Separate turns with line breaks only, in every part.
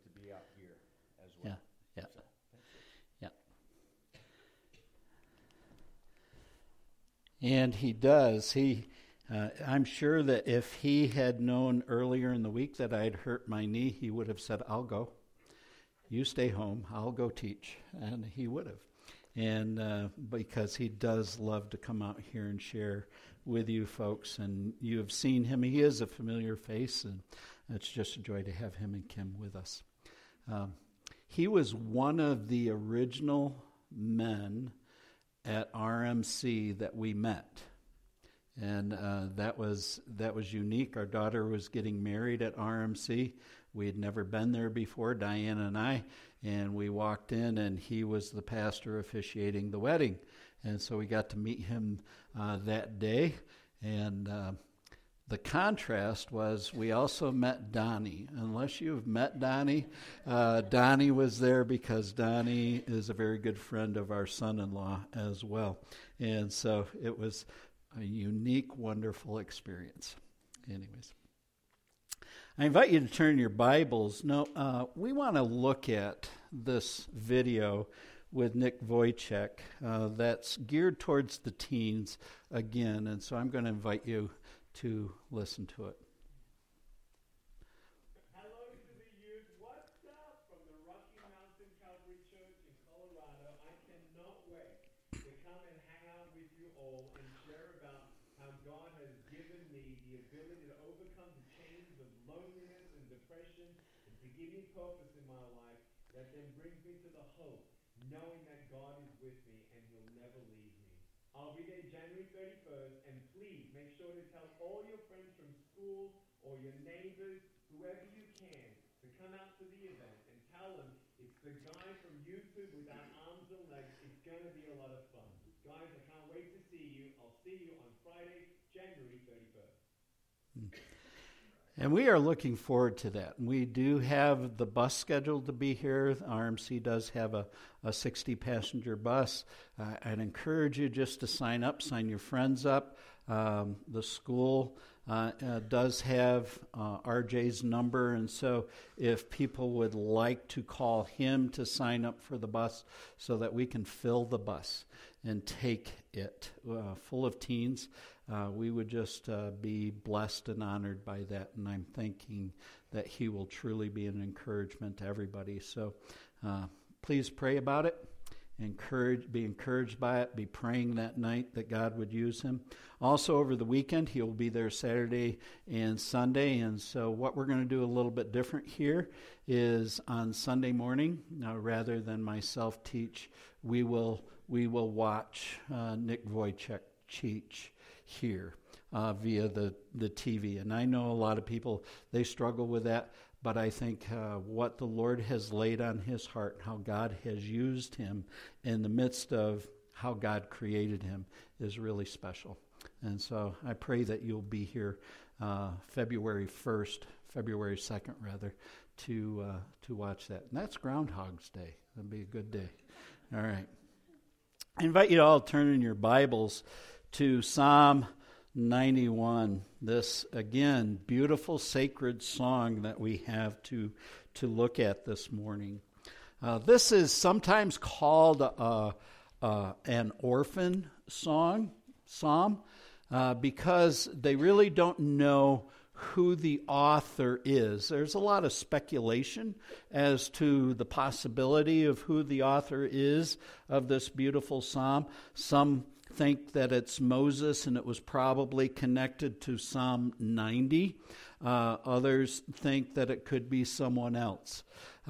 to be out here as well.
Yeah.
So,
And he does. I'm sure that if he had known earlier in the week that I'd hurt my knee, he would have said, "I'll go. You stay home. I'll go teach." And he would have. And because he does love to come out here and share with you folks. And you have seen him. He is a familiar face, and it's just a joy to have him and Kim with us. He was one of the original men at RMC that we met. And that was unique. Our daughter was getting married at RMC. We had never been there before, Diana and I, and we walked in, and he was the pastor officiating the wedding. And so we got to meet him that day. And the contrast was we also met Donnie. Unless you've met Donnie, Donnie was there because Donnie is a very good friend of our son-in-law as well. And so it was a unique, wonderful experience. Anyways, I invite you to turn your Bibles. No, we want to look at this video with Nick Wojcik that's geared towards the teens again, and so I'm going to invite you to listen to it.
Hello to the youth. What's up from the Rocky Mountain Calvary Church in Colorado? I cannot wait to come and hang out with you all and share about how God has given me the ability to overcome the chains of loneliness and depression and to give me purpose in my life that then brings me to the hope, knowing that God is with me and He'll never leave me. I'll be there January 31st, and please make sure to tell all your friends from school or your neighbors, whoever you can, to come out to the event and tell them it's the guy from YouTube without arms and legs. It's going to be a lot of fun. Guys, I can't wait to see you. I'll see you on Friday, January 31st.
And we are looking forward to that. We do have the bus scheduled to be here. RMC does have a 60-passenger bus. I'd encourage you just to sign up, sign your friends up. The school does have RJ's number, and so if people would like to call him to sign up for the bus so that we can fill the bus and take it full of teens, we would just be blessed and honored by that, and I'm thinking that he will truly be an encouragement to everybody. So please pray about it. Be encouraged by it. Be praying that night that God would use him. Also, over the weekend, he'll be there Saturday and Sunday. And so what we're going to do a little bit different here is on Sunday morning, rather than myself teach, we will watch Nick Wojcik teach here via the TV. And I know a lot of people, they struggle with that. But I think what the Lord has laid on his heart, how God has used him in the midst of how God created him, is really special. And so I pray that you'll be here February 2nd, to watch that. And that's Groundhog's Day. That'll be a good day. All right. I invite you to all turn in your Bibles to Psalm 91. This, again, beautiful sacred song that we have to look at this morning. This is sometimes called an orphan psalm because they really don't know who the author is. There's a lot of speculation as to the possibility of who the author is of this beautiful psalm. Some think that it's Moses and it was probably connected to Psalm 90. Others think that it could be someone else.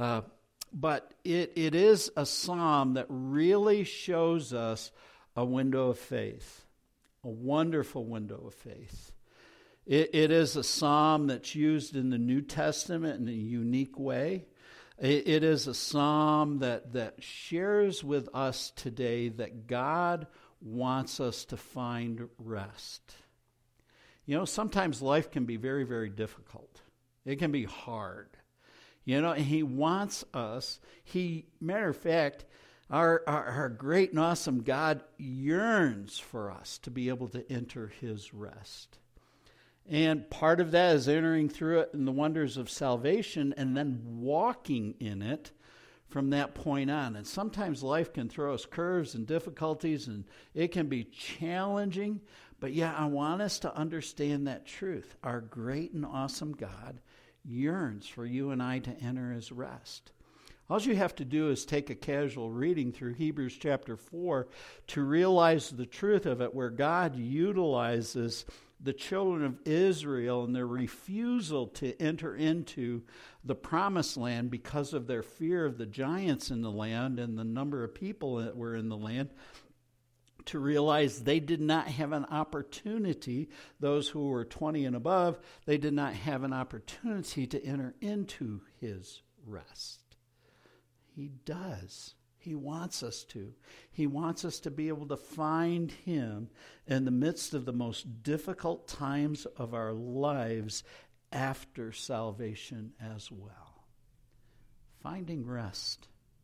But it is a psalm that really shows us a window of faith, a wonderful window of faith. It is a psalm that's used in the New Testament in a unique way. It is a psalm that shares with us today that God wants us to find rest. You know, sometimes life can be very, very difficult. It can be hard. You know, and he wants us, matter of fact, our great and awesome God yearns for us to be able to enter his rest. And part of that is entering through it in the wonders of salvation and then walking in it from that point on. And sometimes life can throw us curves and difficulties, and it can be challenging. But yeah, I want us to understand that truth. Our great and awesome God yearns for you and I to enter his rest. All you have to do is take a casual reading through Hebrews chapter 4 to realize the truth of it, where God utilizes the children of Israel and their refusal to enter into the promised land because of their fear of the giants in the land and the number of people that were in the land, to realize they did not have an opportunity, those who were 20 and above, they did not have an opportunity to enter into his rest. He does. He wants us to. He wants us to be able to find him in the midst of the most difficult times of our lives after salvation as well. Finding rest,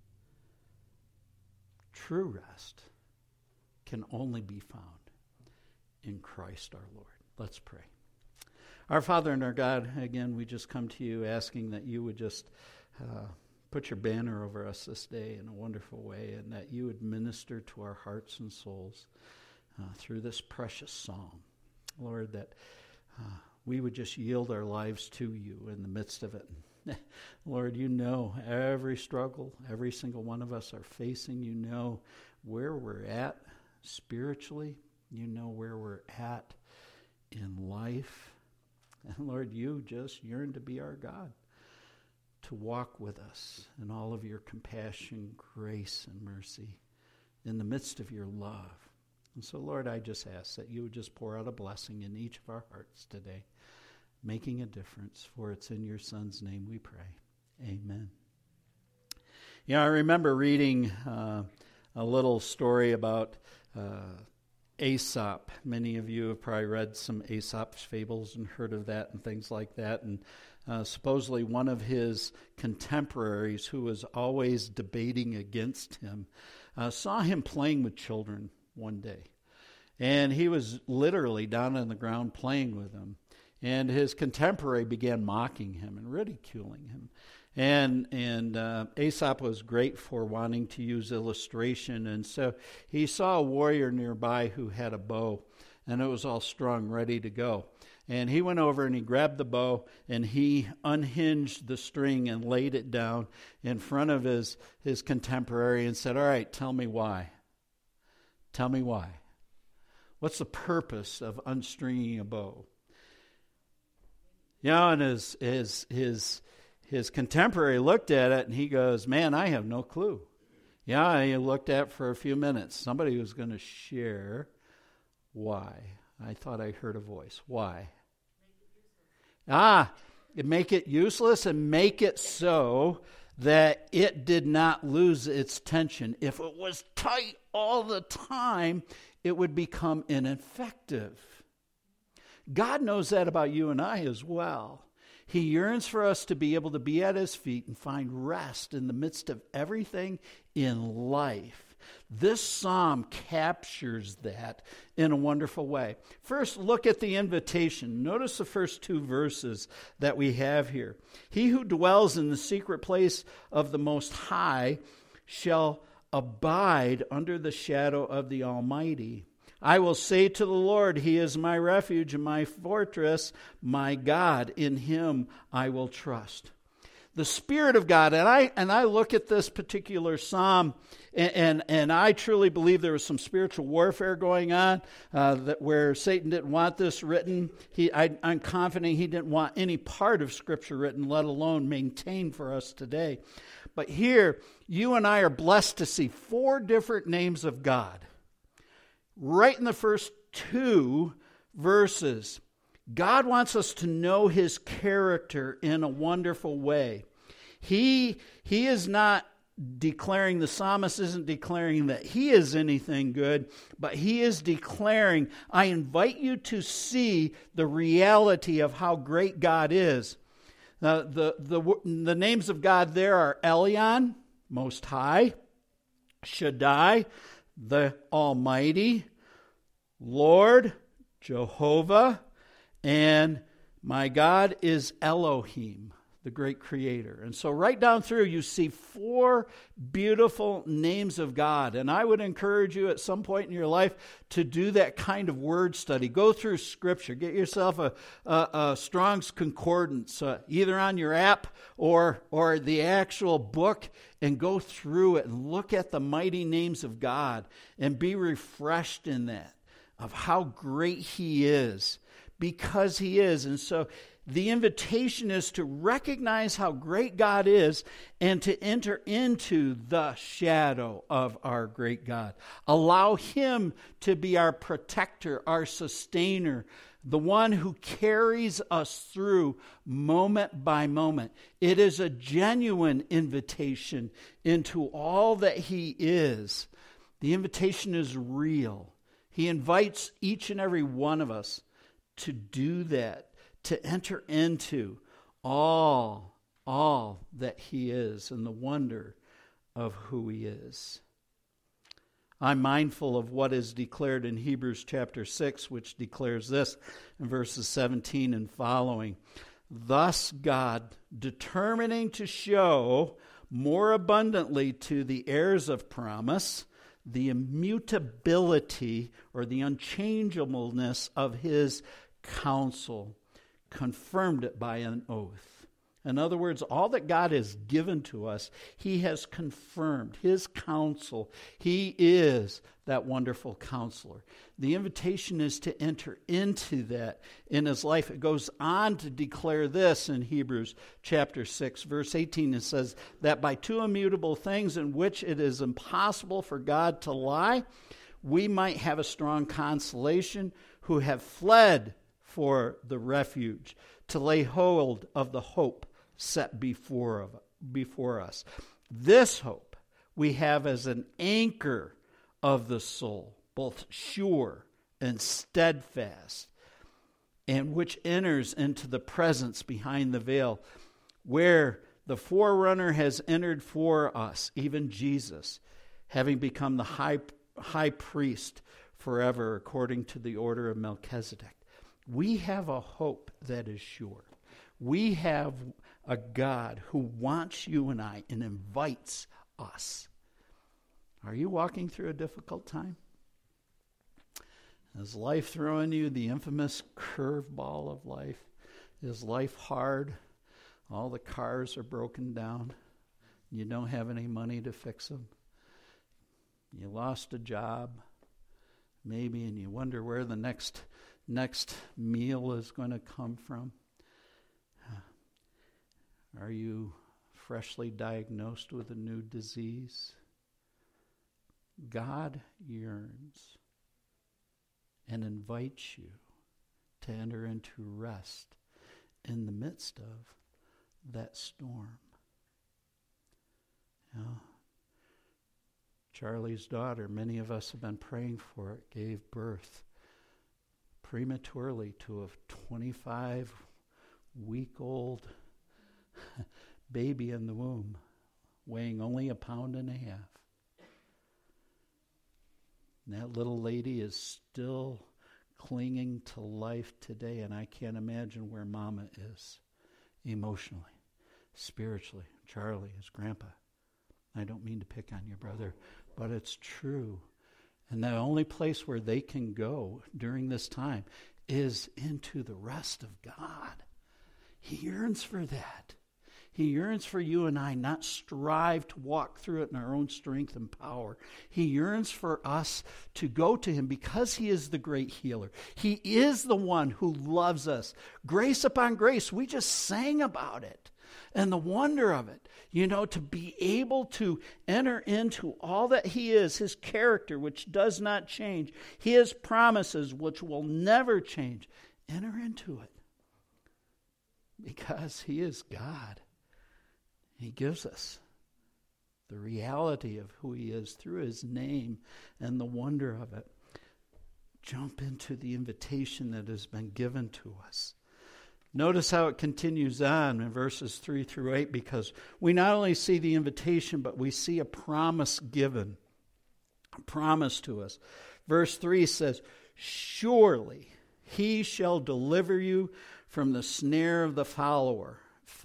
true rest, can only be found in Christ our Lord. Let's pray. Our Father and our God, again, we just come to you asking that you would just put your banner over us this day in a wonderful way, and that you would minister to our hearts and souls through this precious psalm. Lord, that we would just yield our lives to you in the midst of it. Lord, you know every struggle, every single one of us are facing. You know where we're at spiritually. You know where we're at in life. And Lord, you just yearn to be our God, to walk with us in all of your compassion, grace, and mercy in the midst of your love. And so, Lord, I just ask that you would just pour out a blessing in each of our hearts today, making a difference, for it's in your Son's name we pray. Amen. I remember reading a little story about Aesop. Many of you have probably read some Aesop's fables and heard of that and things like that. And supposedly one of his contemporaries, who was always debating against him, saw him playing with children one day. And he was literally down on the ground playing with them. And his contemporary began mocking him and ridiculing him. And Aesop was great for wanting to use illustration. And so he saw a warrior nearby who had a bow, and it was all strung, ready to go. And he went over and he grabbed the bow and he unhinged the string and laid it down in front of his contemporary and said, "All right, tell me why. Tell me why. What's the purpose of unstringing a bow?" And his contemporary looked at it and he goes, "Man, I have no clue." He looked at it for a few minutes. Somebody was going to share why. I thought I heard a voice. Why? Make it useless and make it so that it did not lose its tension. If it was tight all the time, it would become ineffective. God knows that about you and I as well. He yearns for us to be able to be at his feet and find rest in the midst of everything in life. This psalm captures that in a wonderful way. First, look at the invitation. Notice the first two verses that we have here. "He who dwells in the secret place of the Most High shall abide under the shadow of the Almighty. I will say to the Lord, he is my refuge and my fortress, my God, in him I will trust." The Spirit of God, and I look at this particular psalm, and I truly believe there was some spiritual warfare going on, that where Satan didn't want this written. I'm confident he didn't want any part of Scripture written, let alone maintained for us today. But here, you and I are blessed to see 4 different names of God. Right in the first 2 verses, God wants us to know his character in a wonderful way. He is not declaring, the psalmist isn't declaring that he is anything good, but he is declaring, I invite you to see the reality of how great God is. The names of God there are Elyon, Most High, Shaddai, the Almighty, Lord, Jehovah, And my God is Elohim, the great creator. And so right down through, you see 4 beautiful names of God. And I would encourage you at some point in your life to do that kind of word study. Go through Scripture. Get yourself a Strong's Concordance, either on your app or the actual book, and go through it and look at the mighty names of God and be refreshed in that, of how great He is, because He is. And so the invitation is to recognize how great God is and to enter into the shadow of our great God. Allow Him to be our protector, our sustainer, the one who carries us through moment by moment. It is a genuine invitation into all that He is. The invitation is real. He invites each and every one of us to do that, to enter into all that He is and the wonder of who He is. I'm mindful of what is declared in Hebrews chapter 6, which declares this in verses 17 and following. Thus God, determining to show more abundantly to the heirs of promise the immutability or the unchangeableness of His counsel, confirmed it by an oath. In other words, all that God has given to us, He has confirmed His counsel. He is that wonderful counselor. The invitation is to enter into that in His life. It goes on to declare this in Hebrews chapter 6, verse 18. It says that by 2 immutable things in which it is impossible for God to lie, we might have a strong consolation who have fled for the refuge, to lay hold of the hope set before us. This hope we have as an anchor of the soul, both sure and steadfast, and which enters into the presence behind the veil, where the forerunner has entered for us, even Jesus, having become the high priest forever according to the order of Melchizedek. We have a hope that is sure. We have a God who wants you and I and invites us. Are you walking through a difficult time? Is life throwing you the infamous curveball of life? Is life hard? All the cars are broken down. You don't have any money to fix them. You lost a job, maybe, and you wonder where the next meal is going to come from. Are you freshly diagnosed with a new disease? God yearns and invites you to enter into rest in the midst of that storm. You know, Charlie's daughter, many of us have been praying for it, gave birth prematurely to a 25-week-old baby in the womb, weighing only 1.5 pounds. And that little lady is still clinging to life today, and I can't imagine where Mama is emotionally, spiritually. Charlie, his grandpa. I don't mean to pick on your brother, but it's true. And the only place where they can go during this time is into the rest of God. He yearns for that. He yearns for you and I not strive to walk through it in our own strength and power. He yearns for us to go to Him because He is the great healer. He is the one who loves us. Grace upon grace. We just sang about it. And the wonder of it, you know, to be able to enter into all that He is, His character, which does not change, His promises, which will never change. Enter into it. Because He is God. He gives us the reality of who He is through His name and the wonder of it. Jump into the invitation that has been given to us. Notice how it continues on in verses 3 through 8, because we not only see the invitation, but we see a promise given, a promise to us. Verse 3 says, surely He shall deliver you from the snare of the fowler,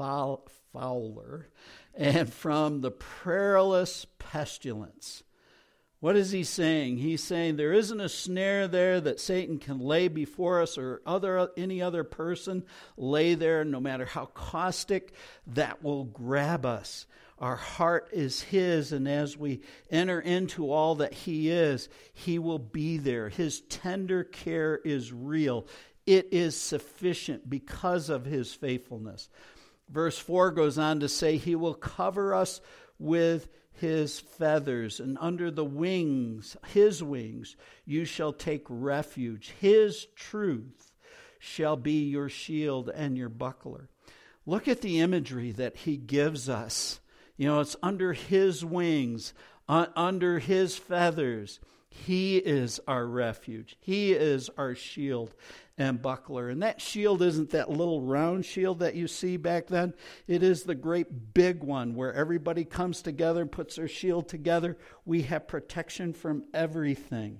and from the perilous pestilence. What is he saying? He's saying there isn't a snare there that Satan can lay before us or any other person lay there, no matter how caustic, that will grab us. Our heart is his, and as we enter into all that he is, he will be there. His tender care is real. It is sufficient because of his faithfulness. Verse 4 goes on to say, he will cover us with his feathers, and under the wings, his wings, you shall take refuge. His truth shall be your shield and your buckler. Look at the imagery that he gives us. You know, it's under his wings, under his feathers. He is our refuge. He is our shield and buckler. And that shield isn't that little round shield that you see back then. It is the great big one where everybody comes together and puts their shield together. We have protection from everything.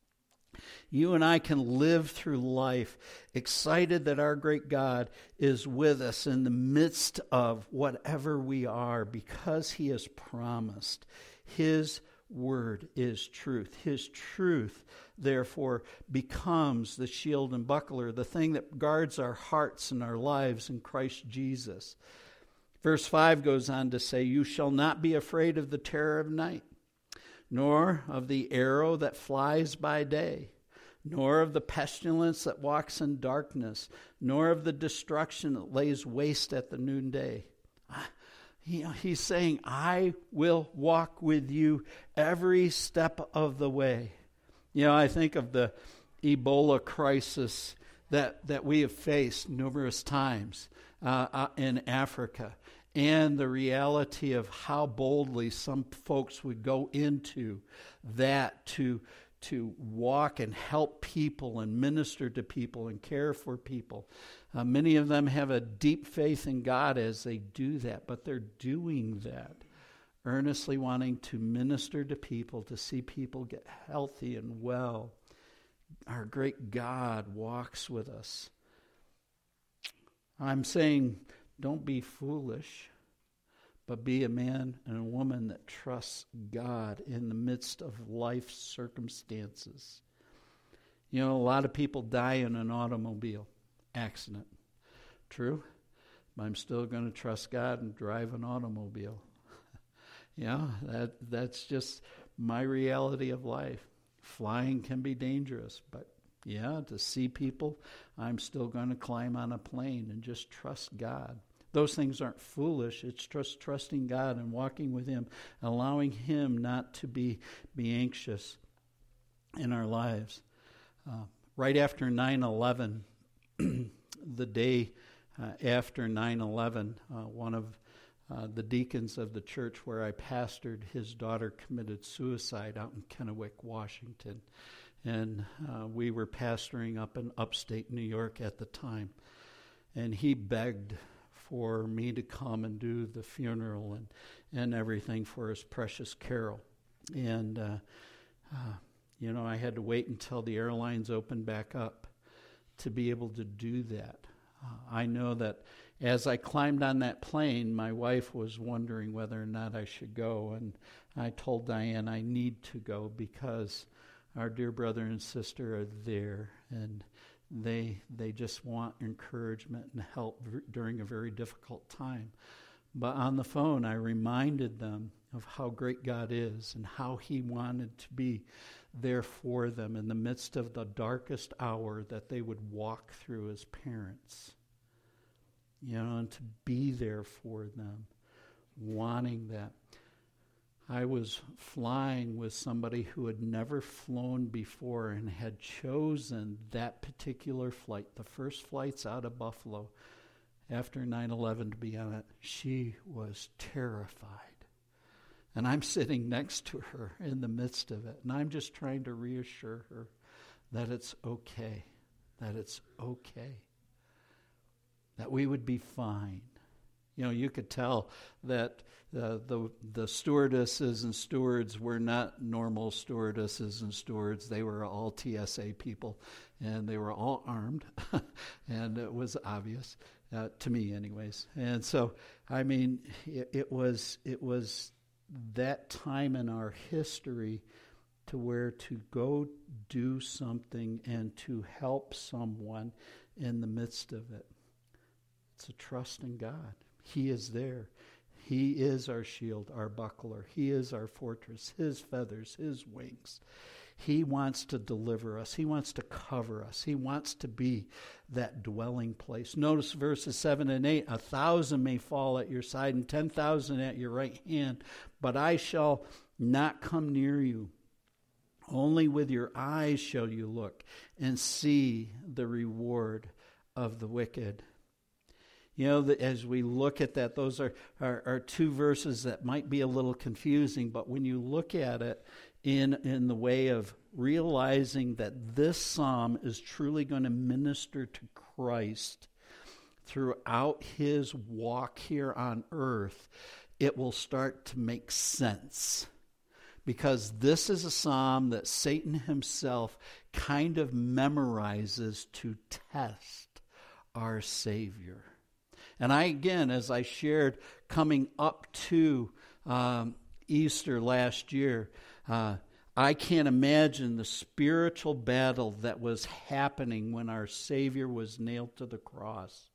You and I can live through life excited that our great God is with us in the midst of whatever we are, because he has promised. His word is truth. His truth, therefore, becomes the shield and buckler, the thing that guards our hearts and our lives in Christ Jesus. Verse 5 goes on to say, you shall not be afraid of the terror of night, nor of the arrow that flies by day, nor of the pestilence that walks in darkness, nor of the destruction that lays waste at the noonday. He's saying, I will walk with you every step of the way. You know, I think of the Ebola crisis that we have faced numerous times in Africa, and the reality of how boldly some folks would go into that to walk and help people and minister to people and care for people. Many of them have a deep faith in God as they do that, but they're doing that, earnestly wanting to minister to people, to see people get healthy and well. Our great God walks with us. I'm saying, don't be foolish, but be a man and a woman that trusts God in the midst of life's circumstances. You know, a lot of people die in an automobile accident. True, but I'm still going to trust God and drive an automobile. That's just my reality of life. Flying can be dangerous, but to see people, I'm still going to climb on a plane and just trust God. Those things aren't foolish. It's just trusting God and walking with him, allowing him not to be anxious in our lives. Right after 9/11, the day after 9/11, one of the deacons of the church where I pastored, his daughter committed suicide out in Kennewick, Washington. And we were pastoring up in upstate New York at the time. And he begged for me to come and do the funeral and everything for his precious Carol. And, I had to wait until the airlines opened back up to be able to do that. I know that as I climbed on that plane, my wife was wondering whether or not I should go. And I told Diane I need to go because our dear brother and sister are there, and they just want encouragement and help during a very difficult time. But on the phone, I reminded them of how great God is and how he wanted to be there for them in the midst of the darkest hour that they would walk through as parents. And to be there for them, wanting that. I was flying with somebody who had never flown before and had chosen that particular flight, the first flights out of Buffalo after 9/11 to be on it. She was terrified. And I'm sitting next to her in the midst of it, and I'm just trying to reassure her that it's okay, that we would be fine. You could tell that the stewardesses and stewards were not normal stewardesses and stewards. They were all TSA people, and they were all armed, and it was obvious, to me anyways. And so, it was that time in our history to where to go do something and to help someone in the midst of it. It's a trust in God. He is there. He is our shield, our buckler. He is our fortress, his feathers, his wings. He wants to deliver us. He wants to cover us. He wants to be that dwelling place. Notice verses 7 and 8. 1,000 may fall at your side and 10,000 at your right hand, but I shall not come near you. Only with your eyes shall you look and see the reward of the wicked. As we look at that, those are two verses that might be a little confusing, but when you look at it in the way of realizing that this psalm is truly going to minister to Christ throughout his walk here on earth, it will start to make sense. Because this is a psalm that Satan himself kind of memorizes to test our Savior. And as I shared coming up to Easter last year, I can't imagine the spiritual battle that was happening when our Savior was nailed to the cross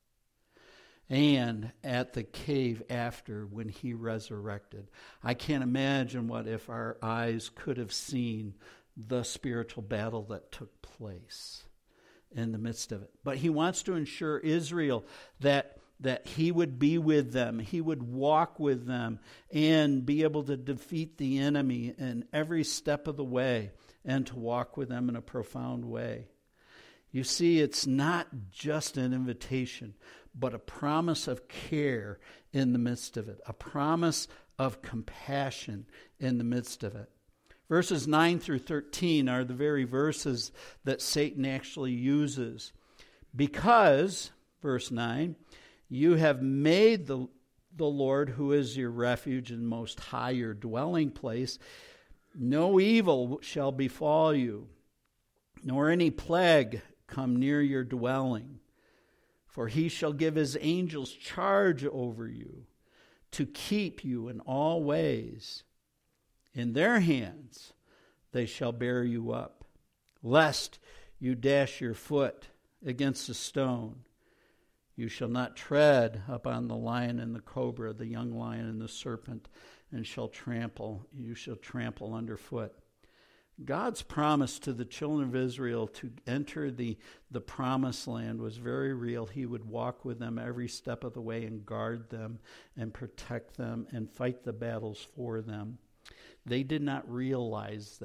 and at the cave after when he resurrected. I can't imagine what if our eyes could have seen the spiritual battle that took place in the midst of it. But he wants to ensure Israel that he would be with them, he would walk with them, and be able to defeat the enemy in every step of the way, and to walk with them in a profound way. You see, it's not just an invitation, but a promise of care in the midst of it, a promise of compassion in the midst of it. Verses 9 through 13 are the very verses that Satan actually uses. Because, verse 9, you have made the Lord, who is your refuge and most high, your dwelling place. No evil shall befall you, nor any plague come near your dwelling. For he shall give his angels charge over you, to keep you in all ways. In their hands they shall bear you up, lest you dash your foot against a stone. You shall not tread upon the lion and the cobra, the young lion and the serpent, and you shall trample underfoot. God's promise to the children of Israel to enter the promised land was very real. He would walk with them every step of the way and guard them and protect them and fight the battles for them. They did not realize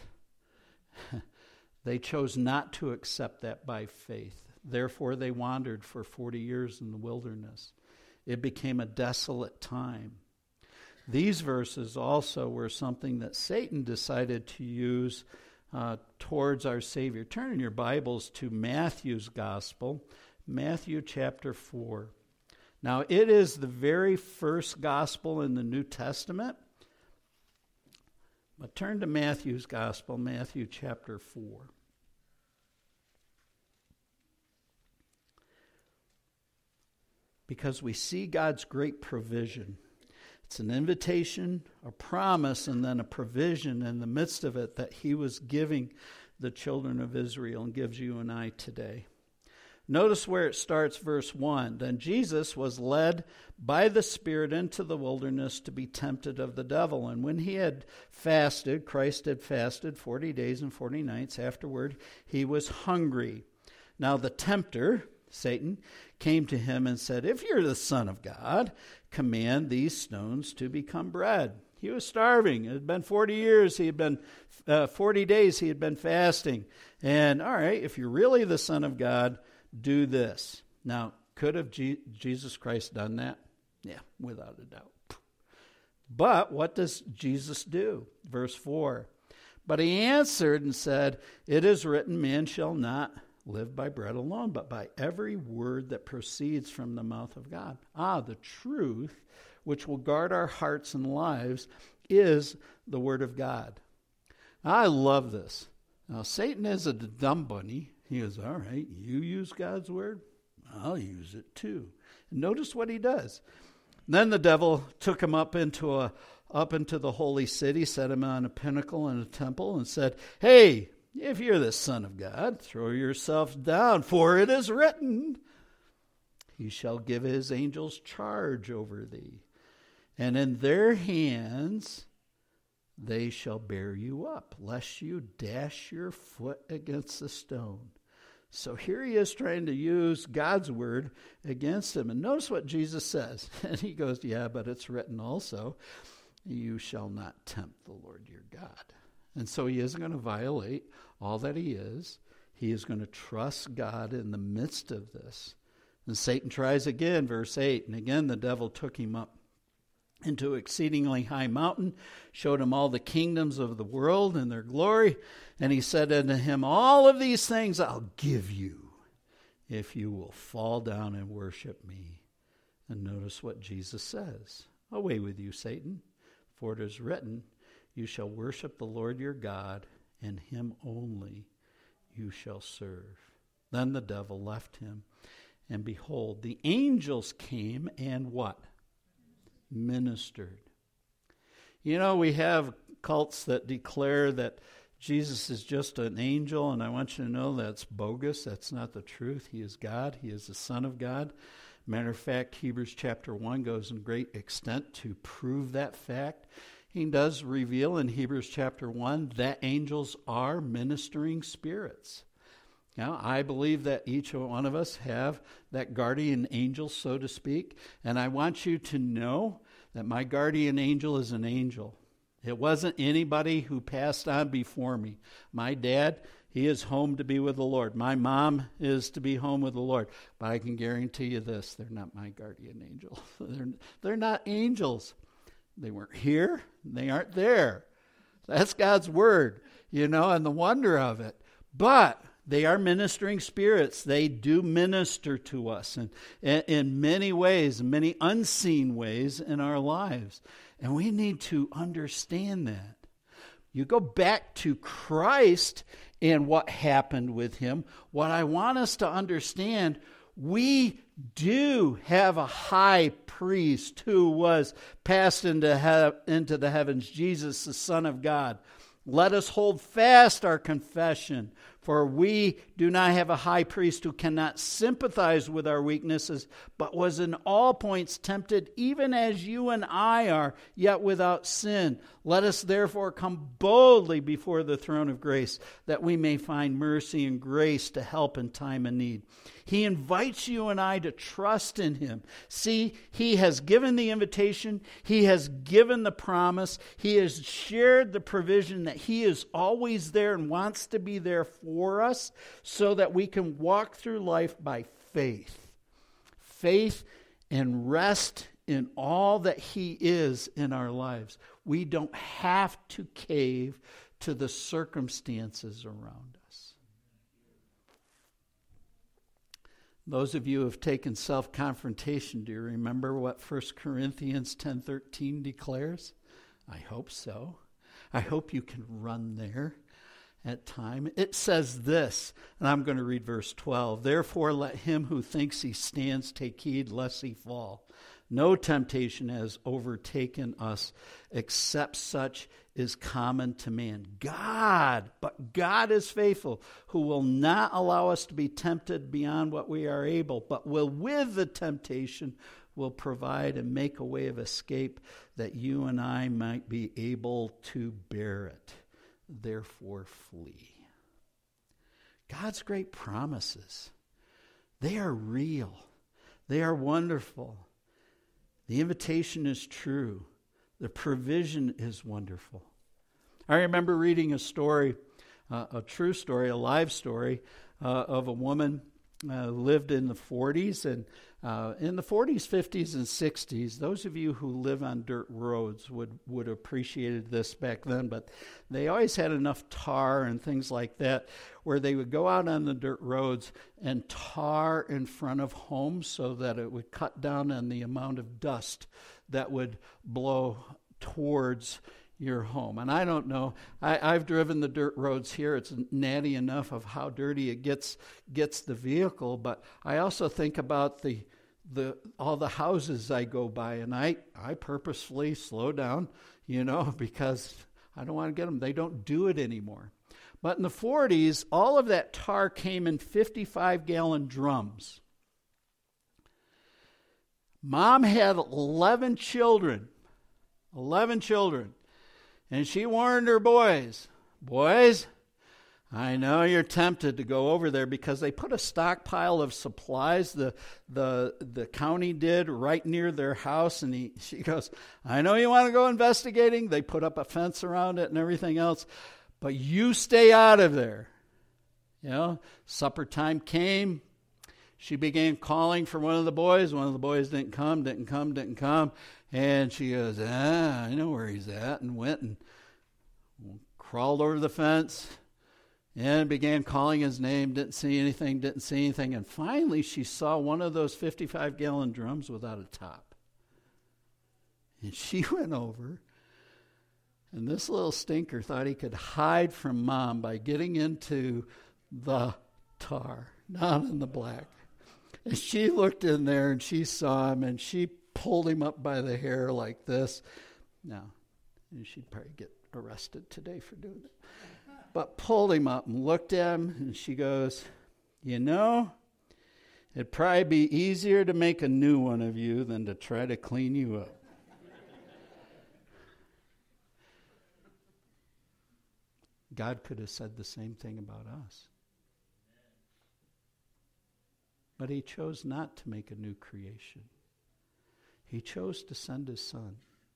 that. They chose not to accept that by faith. Therefore, they wandered for 40 years in the wilderness. It became a desolate time. These verses also were something that Satan decided to use towards our Savior. Turn in your Bibles to Matthew's Gospel, Matthew chapter 4. Now, it is the very first Gospel in the New Testament. But turn to Matthew's Gospel, Matthew chapter 4. Because we see God's great provision. It's an invitation, a promise, and then a provision in the midst of it that he was giving the children of Israel and gives you and I today. Notice where it starts, verse 1. Then Jesus was led by the Spirit into the wilderness to be tempted of the devil. And when he had fasted, Christ had fasted 40 days and 40 nights. Afterward, he was hungry. Now the tempter, Satan, came to him and said, if you're the Son of God, command these stones to become bread. He was starving. It had been 40 years. 40 days he had been fasting. And all right, if you're really the Son of God, do this. Now, could have Jesus Christ done that? Yeah, without a doubt. But what does Jesus do? Verse 4. But he answered and said, it is written, man shall not live by bread alone, but by every word that proceeds from the mouth of God. The truth, which will guard our hearts and lives, is the word of God. I love this. Now, Satan is a dumb bunny. He goes, all right, you use God's word, I'll use it too. And notice what he does. Then the devil took him up into the holy city, set him on a pinnacle in a temple, and said, hey, if you're the Son of God, throw yourself down, for it is written, he shall give his angels charge over thee, and in their hands they shall bear you up, lest you dash your foot against a stone. So here he is trying to use God's word against him. And notice what Jesus says. And he goes, yeah, but it's written also, you shall not tempt the Lord your God. And so he isn't going to violate all that he is. He is going to trust God in the midst of this. And Satan tries again, verse 8. And again the devil took him up into exceedingly high mountain, showed him all the kingdoms of the world and their glory. And he said unto him, all of these things I'll give you if you will fall down and worship me. And notice what Jesus says. Away with you, Satan, for it is written, you shall worship the Lord your God, and him only you shall serve. Then the devil left him, and behold, the angels came and what? Ministered. You know, we have cults that declare that Jesus is just an angel, and I want you to know that's bogus. That's not the truth. He is God. He is the Son of God. Matter of fact, Hebrews chapter 1 goes in great extent to prove that fact. He does reveal in Hebrews chapter 1 that angels are ministering spirits. Now, I believe that each one of us have that guardian angel, so to speak, and I want you to know that my guardian angel is an angel. It wasn't anybody who passed on before me. My dad, he is home to be with the Lord. My mom is to be home with the Lord. But I can guarantee you this, they're not my guardian angel. They're not angels. They weren't here. They aren't there. That's God's word, and the wonder of it. But they are ministering spirits. They do minister to us in many ways, many unseen ways in our lives. And we need to understand that. You go back to Christ and what happened with him. What I want us to understand, we do have a high priest who was passed into the heavens, Jesus, the Son of God. Let us hold fast our confession, for we do not have a high priest who cannot sympathize with our weaknesses, but was in all points tempted, even as you and I are, yet without sin. Let us therefore come boldly before the throne of grace, that we may find mercy and grace to help in time of need. He invites you and I to trust in him. See, he has given the invitation. He has given the promise. He has shared the provision that he is always there and wants to be there for us so that we can walk through life by faith. Faith and rest in all that he is in our lives. We don't have to cave to the circumstances around us. Those of you who have taken self-confrontation, do you remember what 1 Corinthians 10:13 declares? I hope so. I hope you can run there at time. It says this, and I'm going to read verse 12. Therefore let him who thinks he stands take heed lest he fall. No temptation has overtaken us except such is common to man. But God is faithful, who will not allow us to be tempted beyond what we are able, but will with the temptation will provide and make a way of escape that you and I might be able to bear it. Therefore flee. God's great promises, they are real. They are wonderful. The invitation is true. The provision is wonderful. I remember reading a story, a true story, a live story of a woman lived in the 40s, and in the 40s, 50s, and 60s, those of you who live on dirt roads would appreciated this back then, but they always had enough tar and things like that where they would go out on the dirt roads and tar in front of homes so that it would cut down on the amount of dust that would blow towards your home. And I don't know, I've driven the dirt roads here. It's natty enough of how dirty it gets the vehicle, but I also think about all the houses I go by, and I purposefully slow down, because I don't want to get them. They don't do it anymore. But in the 40s, all of that tar came in 55-gallon drums. Mom had 11 children. And she warned her boys, I know you're tempted to go over there because they put a stockpile of supplies, the county did, right near their house. And she goes, I know you want to go investigating. They put up a fence around it and everything else, but you stay out of there. Supper time came. She began calling for one of the boys. One of the boys didn't come. And she goes, I know where he's at, and went and crawled over the fence and began calling his name, didn't see anything. And finally she saw one of those 55-gallon drums without a top. And she went over, and this little stinker thought he could hide from Mom by getting into the tar, down in the black. And she looked in there, and she saw him, and she pulled him up by the hair like this. Now, she'd probably get arrested today for doing it. But pulled him up and looked at him, and she goes, it'd probably be easier to make a new one of you than to try to clean you up. God could have said the same thing about us. But he chose not to make a new creation. He chose to send his Son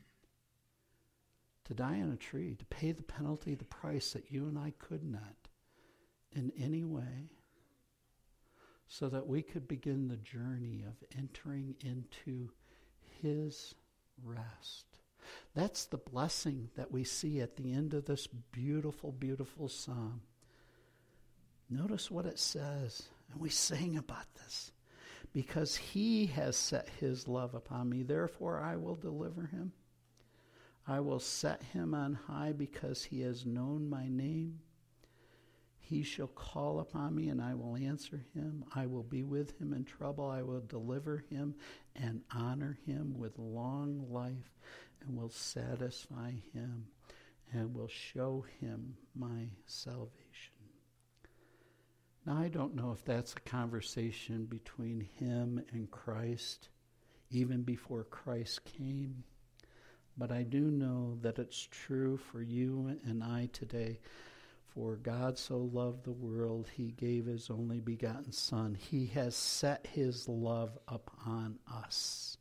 to die on a tree, to pay the penalty, the price that you and I could not in any way, so that we could begin the journey of entering into his rest. That's the blessing that we see at the end of this beautiful, beautiful psalm. Notice what it says, and we sing about this. Because he has set his love upon me, therefore I will deliver him. I will set him on high because he has known my name. He shall call upon me, and I will answer him. I will be with him in trouble. I will deliver him and honor him with long life, and will satisfy him and will show him my salvation. Now, I don't know if that's a conversation between him and Christ, even before Christ came, but I do know that it's true for you and I today. For God so loved the world, he gave his only begotten Son. He has set his love upon us.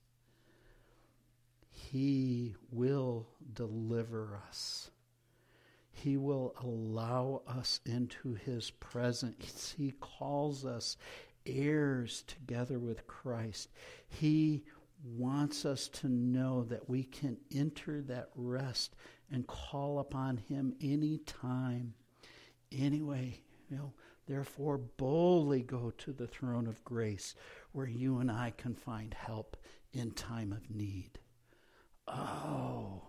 He will deliver us. He will allow us into his presence. He calls us heirs together with Christ. He wants us to know that we can enter that rest and call upon him anytime. Anyway, therefore boldly go to the throne of grace where you and I can find help in time of need. Oh,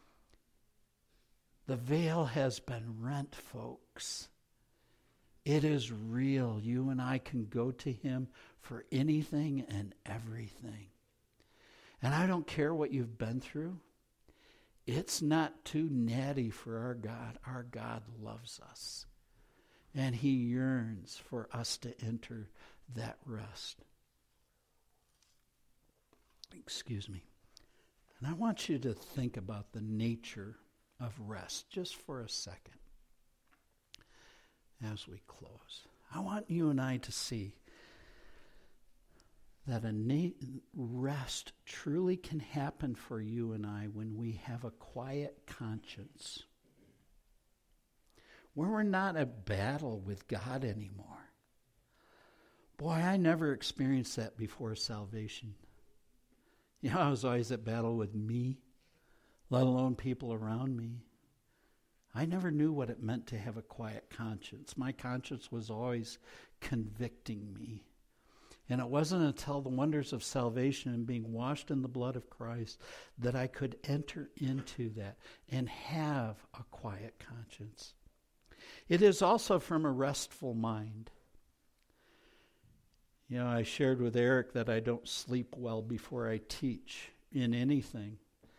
the veil has been rent, folks. It is real. You and I can go to him for anything and everything. And I don't care what you've been through. It's not too natty for our God. Our God loves us. And he yearns for us to enter that rest. Excuse me. And I want you to think about the nature of rest just for a second as we close. I want you and I to see that rest truly can happen for you and I when we have a quiet conscience, where we're not at battle with God anymore. Boy, I never experienced that before salvation. I was always at battle with me, let alone people around me. I never knew what it meant to have a quiet conscience. My conscience was always convicting me. And it wasn't until the wonders of salvation and being washed in the blood of Christ that I could enter into that and have a quiet conscience. It is also from a restful mind. I shared with Eric that I don't sleep well before I teach in anything.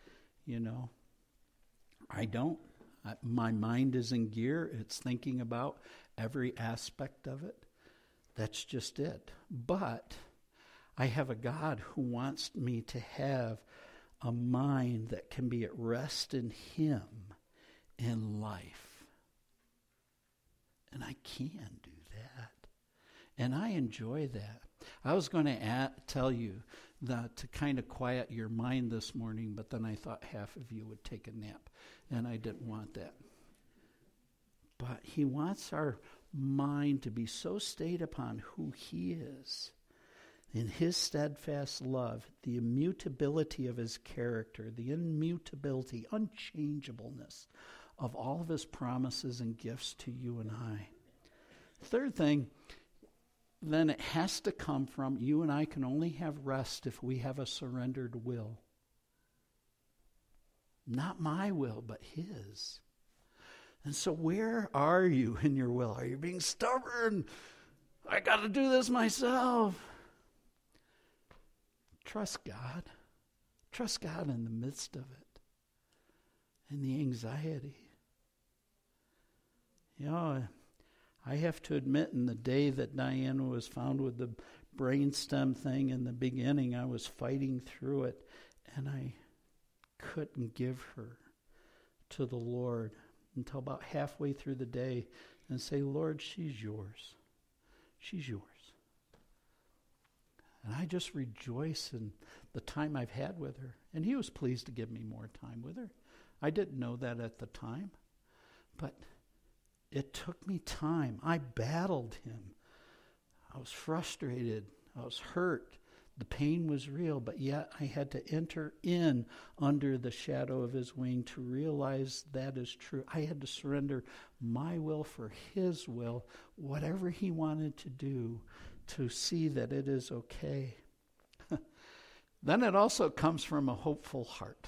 I don't. My mind is in gear. It's thinking about every aspect of it. That's just it. But I have a God who wants me to have a mind that can be at rest in Him in life. And I can do that. And I enjoy that. I was going to tell you that to kind of quiet your mind this morning, but then I thought half of you would take a nap, and I didn't want that. But He wants our mind to be so stayed upon who He is, in His steadfast love, the immutability of His character, the immutability, unchangeableness of all of His promises and gifts to you and I. Third thing, then it has to come from, you and I can only have rest if we have a surrendered will. Not my will, but His. And so where are you in your will? Are you being stubborn? I got to do this myself. Trust God. Trust God in the midst of it. And the anxiety. I have to admit, in the day that Diana was found with the brainstem thing in the beginning, I was fighting through it, and I couldn't give her to the Lord until about halfway through the day and say, Lord, she's yours. She's yours. And I just rejoice in the time I've had with her. And He was pleased to give me more time with her. I didn't know that at the time, but it took me time. I battled Him. I was frustrated. I was hurt. The pain was real, but yet I had to enter in under the shadow of His wing to realize that is true. I had to surrender my will for His will, whatever He wanted to do, to see that it is okay. Then it also comes from a hopeful heart.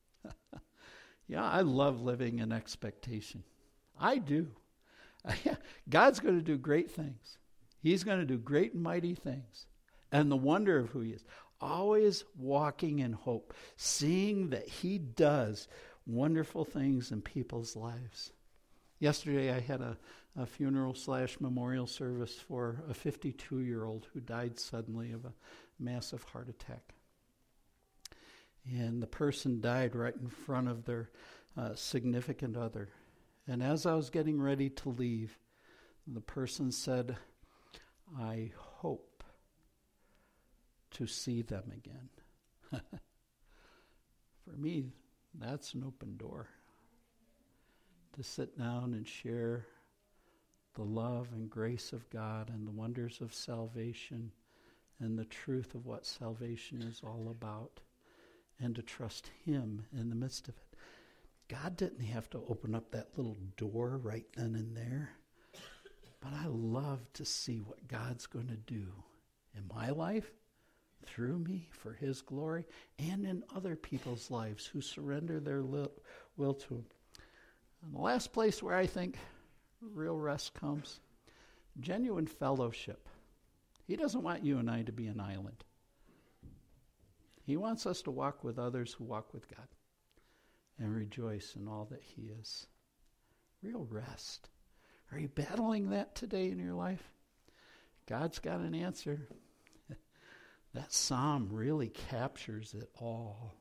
I love living in expectation. I do. God's going to do great things. He's going to do great and mighty things. And the wonder of who He is. Always walking in hope. Seeing that He does wonderful things in people's lives. Yesterday I had a funeral/memorial service for a 52-year-old who died suddenly of a massive heart attack. And the person died right in front of their significant other. And as I was getting ready to leave, the person said, I hope to see them again. For me, that's an open door. To sit down and share the love and grace of God and the wonders of salvation and the truth of what salvation is all about, and to trust Him in the midst of it. God didn't have to open up that little door right then and there. But I love to see what God's going to do in my life, through me, for His glory, and in other people's lives who surrender their will to Him. And the last place where I think real rest comes, genuine fellowship. He doesn't want you and I to be an island. He wants us to walk with others who walk with God and rejoice in all that He is. Real rest. Are you battling that today in your life? God's got an answer. That psalm really captures it all.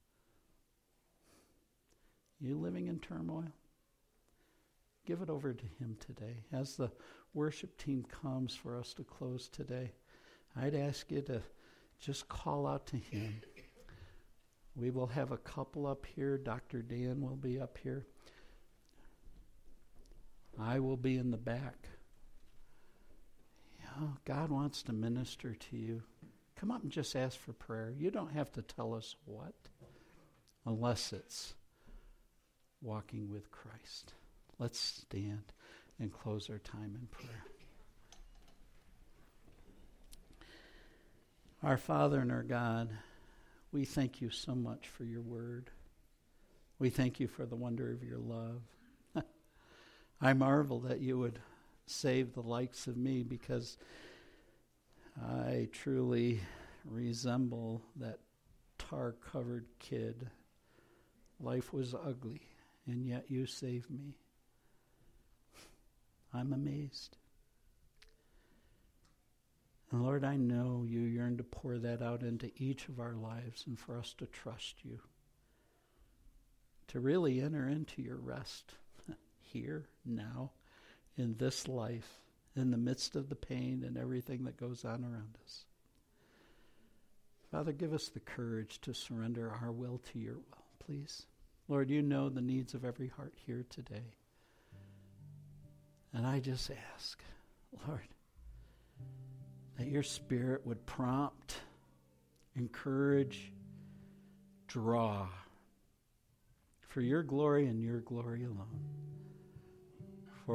You living in turmoil? Give it over to Him today. As the worship team comes for us to close today, I'd ask you to just call out to Him. We will have a couple up here. Dr. Dan will be up here. I will be in the back. Oh, God wants to minister to you. Come up and just ask for prayer. You don't have to tell us what, unless it's walking with Christ. Let's stand and close our time in prayer. Our Father and our God, we thank you so much for your word. We thank you for the wonder of your love. I marvel that you would save the likes of me, because I truly resemble that tar-covered kid. Life was ugly, and yet you saved me. I'm amazed. And Lord, I know you yearn to pour that out into each of our lives and for us to trust you, to really enter into your rest here, now, in this life, in the midst of the pain and everything that goes on around us. Father, give us the courage to surrender our will to your will, please. Lord, you know the needs of every heart here today. And I just ask, Lord, that your Spirit would prompt, encourage, draw for your glory and your glory alone.